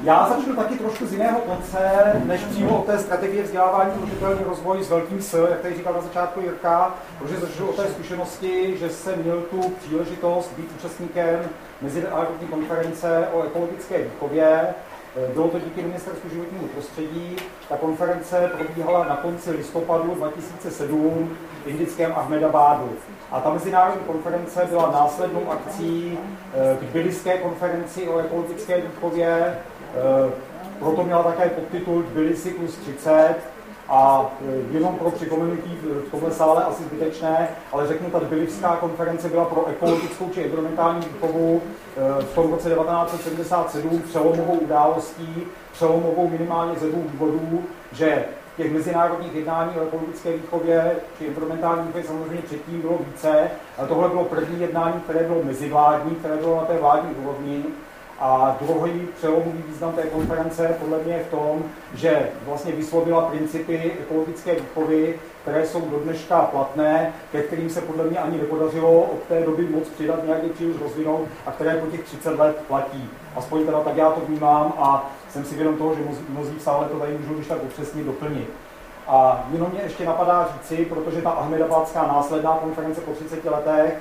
Já začnu taky trošku z jiného konce, než přímo o té strategie vzdělávání udržitelný rozvoj s velkým S, jak tady říkal na začátku Jirka, protože začnu o té zkušenosti, že jsem měl tu příležitost být účastníkem mezinárodní konference o ekologické výchově. Bylo to díky Ministerstvu životního prostředí. Ta konference probíhala na konci listopadu 2007 v indickém Ahmedabádu. A ta mezinárodní konference byla následnou akcí k Tbiliské konferenci o ekologické výchově. Proto měla také podtitul Tbilisi plus 30. A jenom pro připomenutí v tomhle sále asi zbytečné, ale řeknu, ta Tbiliská konference byla pro ekologickou či environmentální výchovu v tom roce 1977 přelomovou událostí, přelomovou minimálně ze dvou důvodů, že v těch mezinárodních jednání o ekologické výchově či environmentální výchově samozřejmě předtím bylo více, ale tohle bylo první jednání, které bylo mezivládní, které bylo na té vládní úrovni. A druhý přelomový význam té konference podle mě je v tom, že vlastně vyslovila principy ekologické výchovy, které jsou do dneška platné, ke kterým se podle mě ani nepodařilo od té doby moc přidat, nějaký příliš rozvinout a které po těch 30 let platí. Aspoň teda tak já to vnímám a jsem si vědom toho, že mnozí v sále to tady můžou když tak upřesně doplnit. A jenom mě ještě napadá říci, protože ta Ahmedabádská následná konference po 30 letech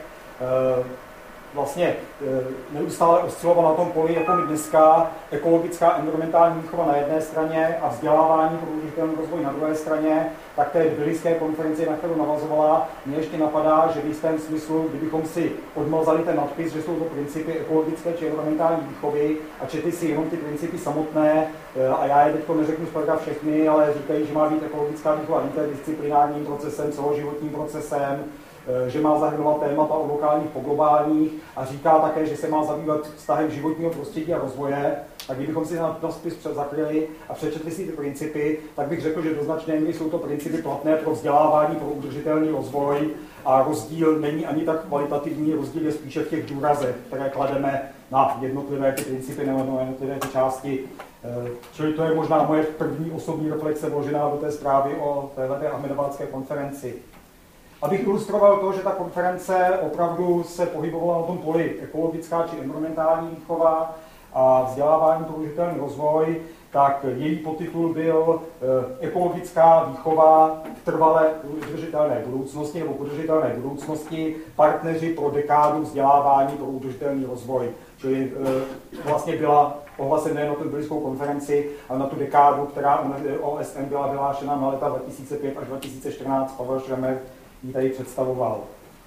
vlastně neustále oscilovala na tom poli, jako my dneska, ekologická environmentální výchova na jedné straně a vzdělávání pro udržitelný rozvoj na druhé straně, tak té Tbiliské konferenci, na kterou navazovala, mě ještě napadá, že v jistém smyslu, kdybychom si odmazali ten nadpis, že jsou to principy ekologické či environmentální výchovy a četli si jenom ty principy samotné, a já je teď neřeknu zpravidla všechny, ale říkají, že má být ekologická výchova interdisciplinárním procesem, celoživotním procesem, že má zahrnovat témata o lokálních po globálních a říká také, že se má zabývat vztahem životního prostředí a rozvoje. A kdybychom si na spis zakryli a přečetli si ty principy, tak bych řekl, že do značné míry jsou to principy platné pro vzdělávání, pro udržitelný rozvoj a rozdíl není ani tak kvalitativní, rozdíl je spíše v těch důrazech, které klademe na jednotlivé ty principy nebo na jednotlivé ty části. Čili to je možná moje první osobní reflexe vložená do té zprávy o téhleté Ahmedabádské konferenci. Abych ilustroval to, že ta konference opravdu se pohybovala na tom poli ekologická či environmentální výchova a vzdělávání pro udržitelný rozvoj, tak její podtitul byl Ekologická výchova k trvale udržitelné budoucnosti nebo udržitelné budoucnosti, partneři pro dekádu vzdělávání pro udržitelný rozvoj. Čili vlastně byla ohlasen nejen na tu Tbiliskou konferenci, ale na tu dekádu, která OSN byla vyhlášena na leta 2005 až 2014, Pavel Schremer ji tady představoval.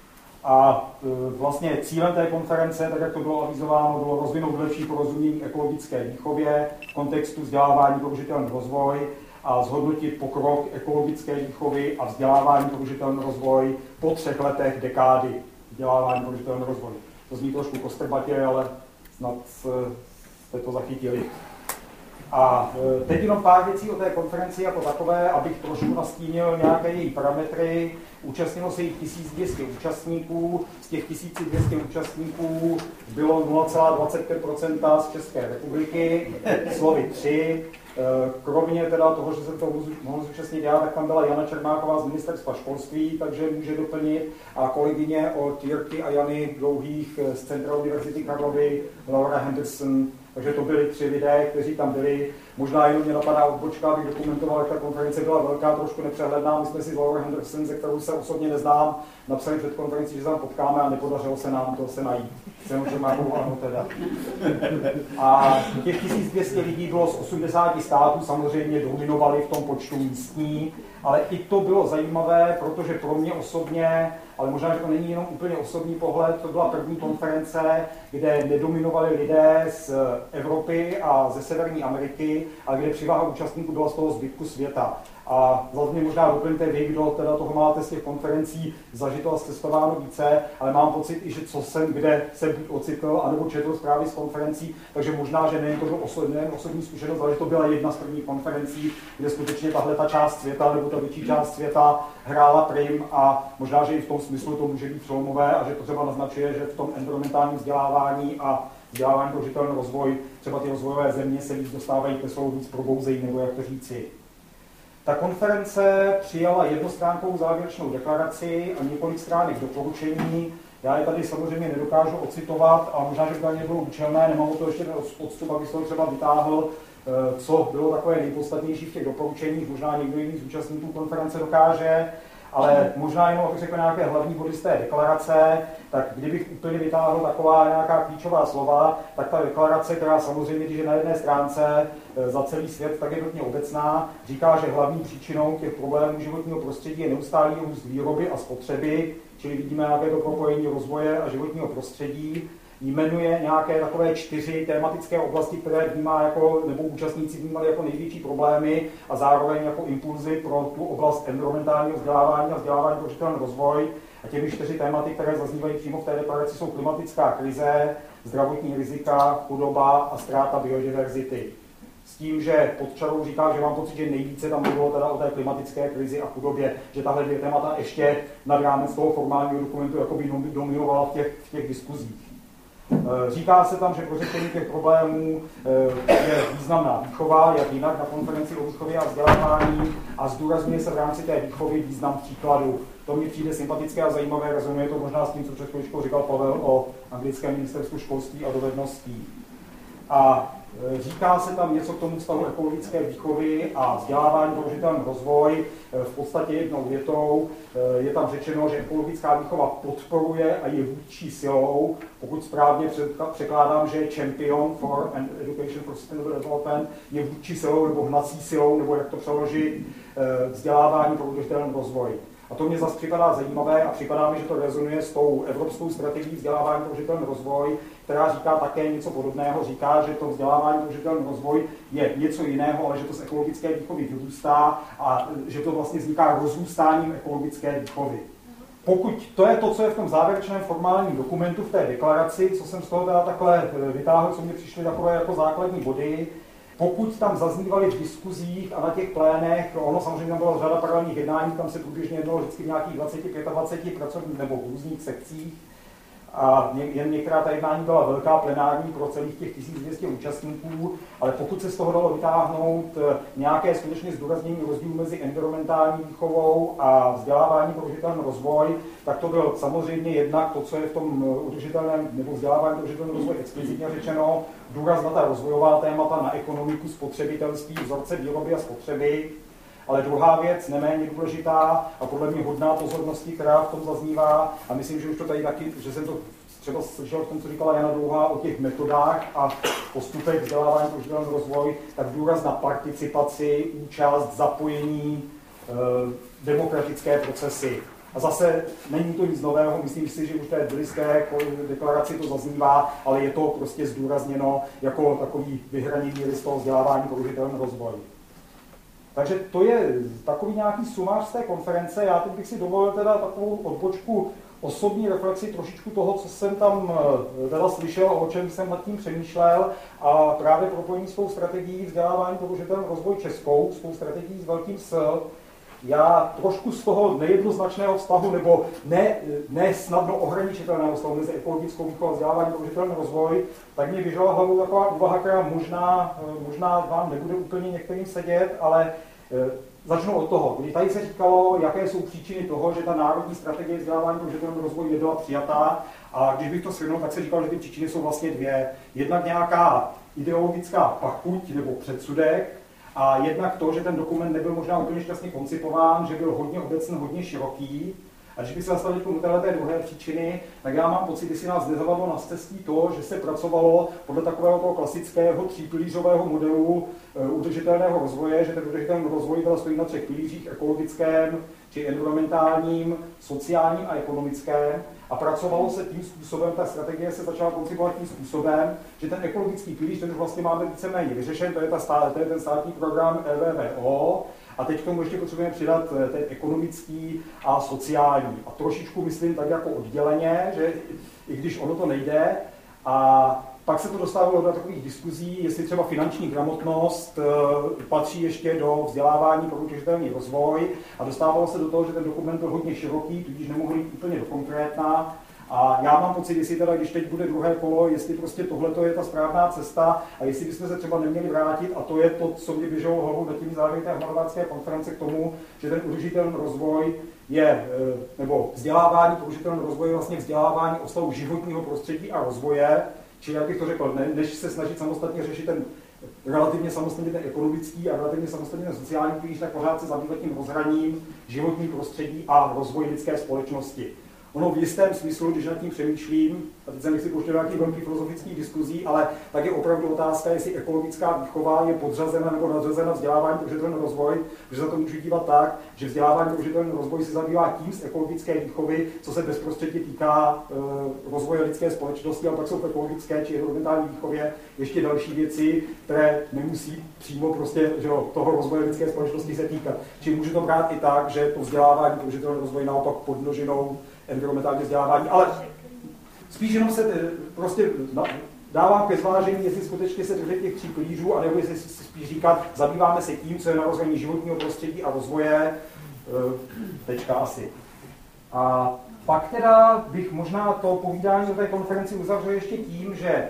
A vlastně cílem té konference, tak jak to bylo avizováno, bylo rozvinout lepší porozumění ekologické výchově v kontextu vzdělávání pro udržitelný rozvoj a zhodnotit pokrok ekologické výchovy a vzdělávání pro udržitelný rozvoj po 3 letech dekády vzdělávání pro udržitelný rozvoj. To zní trošku kostrbatě, ale snad jste to zachytili. A teď jenom pár věcí o té konferenci jako takové, abych trošku nastínil nějaké její parametry. Účastnilo se jich 1200 účastníků, z těch 1200 účastníků bylo 0,25% z České republiky, slovy 3. Kromě teda toho, že se to mohlo zúčastnit já, tak tam byla Jana Čermáková z Ministerstva školství, takže může doplnit, a kolegyně od Jirky a Jany Dlouhých z Centra Univerzity Karlovy, Laura Henderson. Takže to byli 3 lidé, kteří tam byli. Možná jenom mě napadá odbočka, abych dokumentoval, jak ta konference byla velká, trošku nepřehledná. My jsme si s Laura Henderson, ze kterou se osobně neznám, napsali před konferencí, že se tam potkáme a nepodařilo se nám to se najít. Jsem už Čermákovou, ano teda. A těch 1200 lidí bylo z 80 států, samozřejmě dominovali v tom počtu místní, ale i to bylo zajímavé, protože pro mě osobně, ale možná, že to není jenom úplně osobní pohled, to byla první konference, kde nedominovali lidé z Evropy a ze Severní Ameriky, ale kde převaha účastníků byla z toho zbytku světa. A vlastně možná doplňte vy, kdo teda toho máte z těch konferencí zažito a cestováno více, ale mám pocit i, že co jsem, kde jsem buď ocitl, anebo četl zprávy z konferencí, takže možná, že nejen to bylo osobní zkušenost, ale že to byla jedna z prvních konferencí, kde skutečně tahle ta část světa, nebo ta větší část světa hrála prim a možná, že i v tom smyslu to může být přelomové a že to třeba naznačuje, že v tom environmentálním vzdělávání a vzdělávání pro udržitelný rozvoj třeba ty rozvojové země se víc dostávají ke slovu, víc probouzejí, nebo jak to říci. Ta konference přijala jednostránkovou závěrečnou deklaraci a několik stránek doporučení. Já je tady samozřejmě nedokážu ocitovat a možná, že to ani nebylo účelné, nemám to ještě odstup, abych to třeba vytáhl. co bylo takové nejpodstatnější v těch doporučeních, možná někdo jiný z účastníků konference dokáže, ale možná jenom, abych řekl nějaké hlavní body z té deklarace, tak kdybych úplně vytáhl taková nějaká klíčová slova, tak ta deklarace, která samozřejmě, když je na jedné stránce za celý svět, tak je hodně obecná, říká, že hlavní příčinou těch problémů životního prostředí je neustálý růst výroby a spotřeby, čili vidíme nějaké to propojení rozvoje a životního prostředí, jmenuje nějaké takové 4 tematické oblasti, které vnímá jako, nebo účastníci vnímali jako největší problémy a zároveň jako impulzy pro tu oblast environmentálního vzdělávání a vzdělávání pro udržitelný rozvoj. A těmi 4 tématy, které zaznívají přímo v té deklaraci, jsou klimatická krize, zdravotní rizika, chudoba a ztráta biodiverzity. S tím, že pod čarou říká, že mám pocit, že nejvíce tam bylo teda o té klimatické krizi a chudobě, že tahle 2 témata ještě nad rámec toho formálního dokumentu jakoby dominovala v těch diskuzích. Říká se tam, že pro řešení těch problémů je významná výchova, jak jinak na konferenci o výchově a vzdělávání, a zdůrazňuje se v rámci té výchovy význam příkladu. To mi přijde sympatické a zajímavé, rezonuje to možná s tím, co před chvíličkou říkal Pavel o anglickém ministerstvu školství a dovedností. A říká se tam něco k tomu vztahu ekologické výchovy a vzdělávání pro udržitelný rozvoj. V podstatě jednou větou je tam řečeno, že ekologická výchova podporuje a je vůdčí silou. Pokud správně překládám, že Champion for Education for Sustainable Development je vůdčí silou nebo hnací silou, nebo jak to přeložit, vzdělávání pro udržitelný rozvoj. A to mě zase připadá zajímavé a připadá mi, že to rezonuje s tou evropskou strategií vzdělávání pro udržitelný rozvoj, která říká také něco podobného. Říká, že to vzdělávání pro udržitelný rozvoj je něco jiného, ale že to z ekologické výchovy vyrůstá a že to vlastně vzniká rozrůstáním ekologické výchovy. Pokud to je to, co je v tom závěrečném formálním dokumentu v té deklaraci, co jsem z toho teda takhle vytáhl, co mě přišly takové jako základní body, pokud tam zaznívaly v diskuzích a na těch plénech, ono samozřejmě tam byla řada paralelních jednání, tam se průběžně jednalo vždycky v nějakých 20-25 pracovních nebo v různých sekcích. A jen některá ta jednání byla velká plenární pro celých těch 1200 účastníků, ale pokud se z toho dalo vytáhnout nějaké skutečně zdůraznění rozdílu mezi environmentální výchovou a vzdělávání pro udržitelný rozvoj, tak to bylo samozřejmě jednak to, co je v tom udržitelném nebo vzdělávání pro udržitelný rozvoj explicitně řečeno, důraz na ta rozvojová témata, na ekonomiku, spotřebitelství, vzorce výroby a spotřeby. Ale druhá věc, neméně důležitá a podle mě hodná pozornosti, která v tom zaznívá, a myslím, že už to tady taky, že jsem to třeba slyšel v tom, co říkala Jana Dlouhá o těch metodách a postupech vzdělávání pro udržitelný rozvoj, tak důraz na participaci, účast, zapojení, demokratické procesy. A zase není to nic nového, myslím si, že už v té britské deklaraci to zaznívá, ale je to prostě zdůrazněno jako takový vyhraněný list toho vzdělávání pro udržitelný rozvoj. Takže to je takový nějaký sumář z té konference. Já teď bych si dovolil teda takovou odbočku osobní reflexi trošičku toho, co jsem tam teda slyšel, o čem jsem nad tím přemýšlel, a právě propojení s tou strategií vzdělávání pro udržitelný rozvoj českou, s tou strategií s velkým S. Já trošku z toho nejednoznačného vztahu, nebo ne snadno ohraničitelného vztahu mezi ekologickou výchovou a vzdělávání pro udržitelný rozvoj, tak mě běžela hlavou taková úvaha, která možná vám nebude úplně některým sedět, ale začnu od toho. Když tady se říkalo, jaké jsou příčiny toho, že ta národní strategie vzdělávání pro udržitelný rozvoj nebyla přijatá, a když bych to shrnul, tak se říkalo, že ty příčiny jsou vlastně 2. Jednak nějaká ideologická pachuť nebo předsudek, a jednak to, že ten dokument nebyl možná úplně šťastně koncipován, že byl hodně obecný, hodně široký. A když bych se zastavil u té druhé příčiny, tak já mám pocit, že si nás nezavadlo na cestí to, že se pracovalo podle takového toho klasického 3pilířového modelu udržitelného rozvoje, že ten udržitelný rozvoj byl stojí na 3 pilířích: ekologickém, či environmentálním, sociálním a ekonomickém. A pracovalo se tím způsobem, ta strategie se začala koncipovat tím způsobem, že ten ekologický pilíř, ten už vlastně máme víceméně vyřešen, to je ten státní program EVVO, a teď k tomu ještě potřebujeme přidat ten ekonomický a sociální. A trošičku myslím tak jako odděleně, že i když ono to nejde, a pak se to dostávalo do takových diskuzí, jestli třeba finanční gramotnost patří ještě do vzdělávání pro udržitelný rozvoj, a dostávalo se do toho, že ten dokument byl hodně široký, tudíž nemohl jít úplně do konkrétna. A já mám pocit, jestli teda, když teď bude druhé kolo, jestli prostě tohle je ta správná cesta, a jestli bychom se třeba neměli vrátit, a to je to, co mě běželo hlavou na tím závěry té harvardské konference, k tomu, že ten udržitelný rozvoj je, nebo vzdělávání pro udržitelný rozvoj je vlastně vzdělávání o stavu životního prostředí a rozvoje. Čili, jak bych to řekl, než se snažit samostatně řešit ten relativně samostatně ten ekonomický a relativně samostatně ten sociální pilíř, tak pořád se zabývat tím rozhraním životní prostředí a rozvoj lidské společnosti. Ono v jistém smyslu, když nad tím přemýšlím, a teď se nechci pouštět do nějakých velkých filozofických diskuzí, ale tak je opravdu otázka, jestli ekologická výchova je podřazena nebo nadřazena vzdělávání pro udržitelný rozvoj, že za to můžu dívat tak, že vzdělávání pro udržitelný rozvoj se zabývá tím z ekologické výchovy, co se bezprostředně týká rozvoje lidské společnosti, ale pak jsou v ekologické či environmentální výchově ještě další věci, které nemusí přímo prostě, že toho rozvoje lidské společnosti se týkat. Čili můžu to brát i tak, že to vzdělávání pro udržitelný rozvoj naopak podmnožinou environmentální vzdělávání, ale spíš jenom se prostě dávám ke zvážení, jestli skutečně se držet těch 3 pilířů, anebo jestli si spíš říkat, zabýváme se tím, co je na rozvoji životního prostředí a rozvoje, tečka asi. A pak teda bych možná to povídání o té konferenci uzavřel ještě tím, že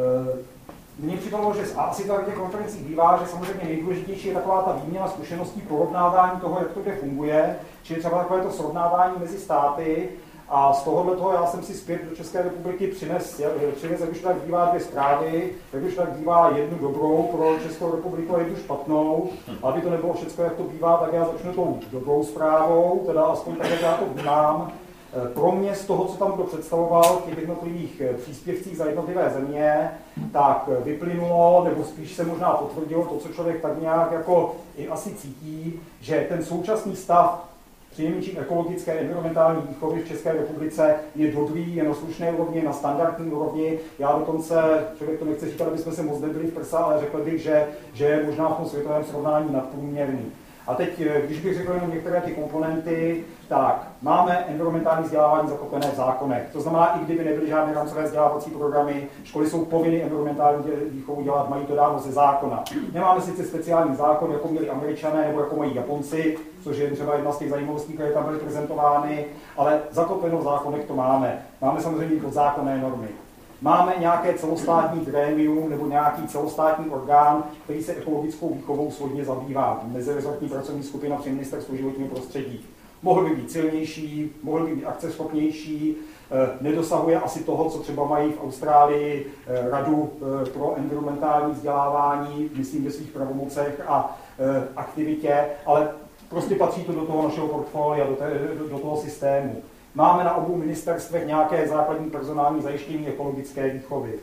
mně připadalo, že asi to na těch konferencích bývá, že samozřejmě nejdůležitější je taková ta výměna zkušeností, porovnávání toho, jak to kde funguje, čili třeba takové to srovnávání mezi státy. A z tohoto já jsem si zpět do České republiky přines, jak už tak bývá 2 zprávy, jak už tak bývá jednu dobrou pro Českou republiku a jednu špatnou. Aby to nebylo všechno, jak to bývá, tak já začnu tou dobrou zprávou, teda aspoň tak, jak já to vnímám. Pro mě z toho, co tam kdo představoval v těch jednotlivých příspěvcích za jednotlivé země, tak vyplynulo, nebo spíš se možná potvrdilo to, co člověk tak nějak jako i asi cítí, že ten současný stav přinejmenším ekologické environmentální výchovy v České republice je dobrý, je na slušné úrovni, na standardní úrovni. Já dokonce, člověk to nechce říkat, aby jsme se moc nebyli v prsa, ale řekl bych, že je možná v tom světovém srovnání nadprůměrný. A teď, když bych řekl jenom některé ty komponenty, tak máme environmentální vzdělávání zakotvené v zákonech. To znamená, i kdyby nebyly žádné rámcové vzdělávací programy, školy jsou povinny environmentální výchovu dělat, mají to dáno ze zákona. Nemáme sice speciální zákon, jako měli Američané nebo jako mají Japonci, což je třeba jedna z těch zajímavostí, které tam byly prezentovány, ale zakotveno v zákonech to máme. Máme samozřejmě podzákonné normy. Máme nějaké celostátní grémium nebo nějaký celostátní orgán, který se ekologickou výchovou svodně zabývá. Mezirezortní pracovní skupina při Ministerstvu životního prostředí. Mohl by být silnější, mohl by být akceschopnější, nedosahuje asi toho, co třeba mají v Austrálii Radu pro environmentální vzdělávání, myslím ve svých pravomocech a aktivitě, ale prostě patří to do toho našeho portfolia, do toho systému. Máme na obou ministerstvech nějaké základní personální zajištění ekologické výchovy.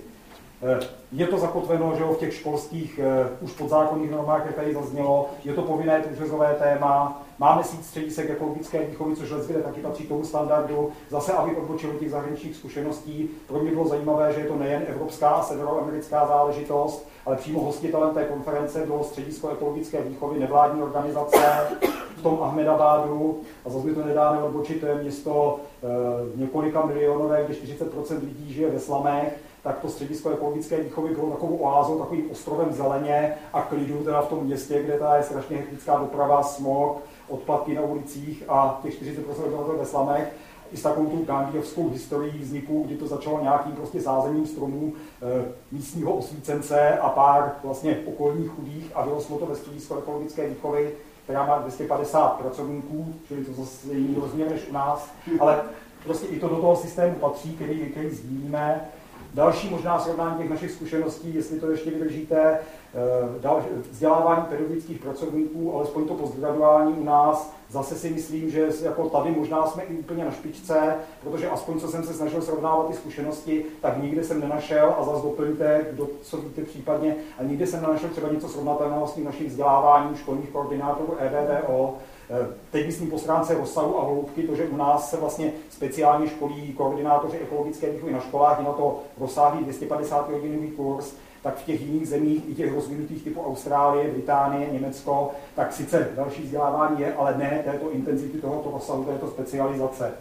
Je to zakotveno, že v těch školských už podzákonných normách, jak tady zaznělo, je to povinné průřezové téma, máme síť středisek ekologické výchovy, což leckde taky patří tomu standardu. Zase, aby odbočili těch zahraničních zkušeností, pro mě bylo zajímavé, že je to nejen evropská a severoamerická záležitost, ale přímo hostitelem té konference bylo středisko ekologické výchovy, nevládní organizace v tom Ahmedabadu. A zase mi to nedá neodbočit, to je město několika milionové, kde 40% lidí žije ve slamech. Tak to středisko ekologické výchovy bylo takovou oázou, takovým ostrovem zeleně a klidu teda v tom městě, kde ta je strašně hektická doprava, smog, odpadky na ulicích a těch 40% obyvatel ve slamech. I s takovou tu gandhiovskou historií vzniku, kdy to začalo nějakým prostě sázením stromů místního osvícence a pár vlastně okolních chudých a vyrostlo to ve středisko ekologické výchovy, která má 250 pracovníků, čili to zase je jiný rozměr než u nás, ale prostě i to do toho systému patří, který sdílíme. Další možná srovnání těch našich zkušeností, jestli to ještě vydržíte, vzdělávání pedagogických pracovníků, alespoň to postgraduální u nás, zase si myslím, že jako tady možná jsme i úplně na špičce, protože aspoň co jsem se snažil srovnávat ty zkušenosti, tak nikde jsem nenašel, a zase doplňte, kdo co víte případně, a nikde jsem nenašel třeba něco srovnatelného s tím naším vzděláváním školních koordinátorů EVVO. Teď myslím po stránce rozsahu a hloubky, to, že u nás se vlastně speciálně školí koordinátoři ekologické výchovy na školách, je na to rozsáhlý 250-hodinový kurz, tak v těch jiných zemích, i těch rozvinutých typu Austrálie, Británie, Německo, tak sice další vzdělávání je, ale ne této intenzity, tohoto rozsahu, této specializace.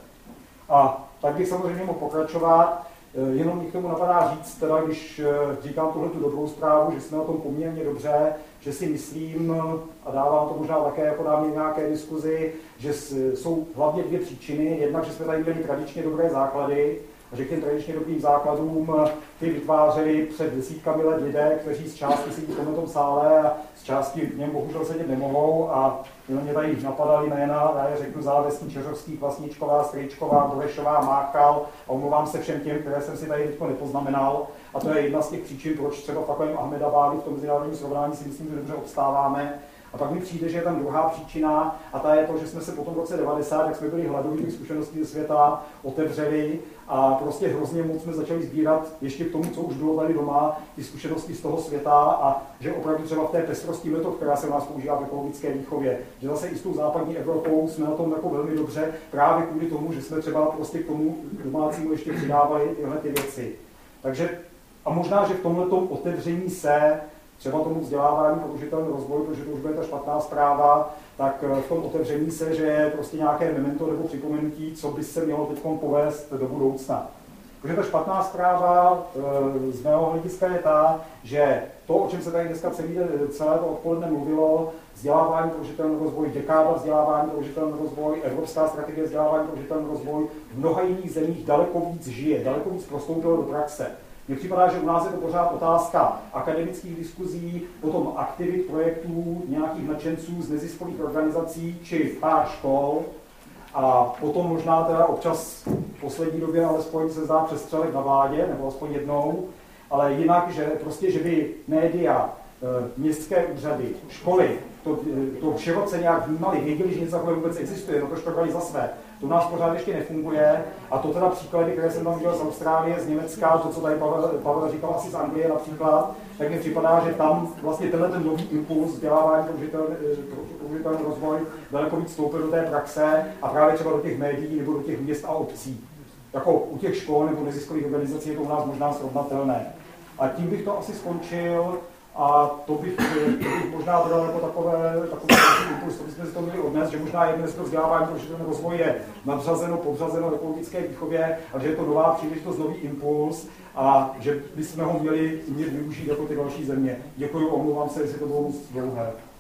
A tak bych samozřejmě mohl pokračovat, jenom mi k tomu napadá říct, teda když říkám tuhletu dobrou zprávu, že jsme na tom poměrně dobře, že si myslím, a dávám to možná také jako dávně nějaké diskuzi, že jsou hlavně 2 příčiny. Jednak, že jsme tady měli tradičně dobré základy, A že k těm tradičně dobrým základům ty vytvářeli před desítkami let lidé, kteří z části sedí v tomto sále a z části v něm bohužel sedět nemohou. A mě tady napadaly jména, já je řeknu Závestní, Čeřovský, Kvasničková, Strýčková, Borešová, Máchal, a omlouvám se všem těm, které jsem si tady teď nepoznamenal. A to je jedna z těch příčin, proč třeba v takovém Ahmedabádu v tom mezinárodním srovnání si myslím, že dobře obstáváme. A pak mi přijde, že je tam druhá příčina, a ta je to, že jsme se potom v roce 90, jak jsme byli hladoví těch zkušeností ze světa, otevřeli a prostě hrozně moc jsme začali sbírat ještě k tomu, co už bylo tady doma, ty zkušenosti z toho světa, a že opravdu třeba v té pestrosti metod, která se u nás používá v ekologické výchově, že zase i s tou západní Evropou jsme na tom jako velmi dobře, právě kvůli tomu, že jsme třeba prostě k tomu domácímu ještě přidávali tyhle ty věci. Takže a možná, že v tomhletom otevření se třeba tomu vzdělávání pro udržitelný rozvoj, protože to už bude ta špatná zpráva, tak v tom otevření se, že je prostě nějaké memento nebo připomenutí, co by se mělo teď povést do budoucna. Protože ta špatná zpráva z mého hlediska je ta, že to, o čem se tady dneska celé to odpoledne mluvilo, vzdělávání pro udržitelný rozvoj, dekáda vzdělávání pro udržitelný rozvoj, Evropská strategie vzdělávání pro udržitelný rozvoj, v mnoha jiných zemích daleko víc žije, daleko víc prostoupilo do praxe. Mně připadá, že u nás je to pořád otázka akademických diskuzí, potom aktivit, projektů, nějakých nadšenců z neziskových organizací či pár škol, a potom možná teda občas v poslední době alespoň se zdá přestřelek na vládě, nebo aspoň jednou, ale jinak, že prostě, že by média, městské úřady, školy, to široce nějak vnímali, věděli, že něco takové vůbec existuje, no to štrvali za své. To u nás pořád ještě nefunguje, a to teda příklady, které jsem tam viděl z Austrálie, z Německa, to, co tady Pavel říkal asi z Anglie například, tak mi připadá, že tam vlastně tenhle ten nový impuls vzdělávání pro udržitelný rozvoj daleko víc vstoupil do té praxe a právě třeba do těch médií nebo do těch měst a obcí. Jako u těch škol nebo neziskových organizací je to u nás možná srovnatelné. A tím bych to asi skončil. A to bych možná dodal jako takový impuls, to bychom si to měli odnést, že možná jedno z toho vzdělávání pro udržitelný rozvoj je nadřazeno, podřazeno ekologické výchově, a že je to nová příležitost, nový impuls, a že bychom ho měli využít jako ty další země. Děkuji, omlouvám se, jestli to bylo moc dlouhé.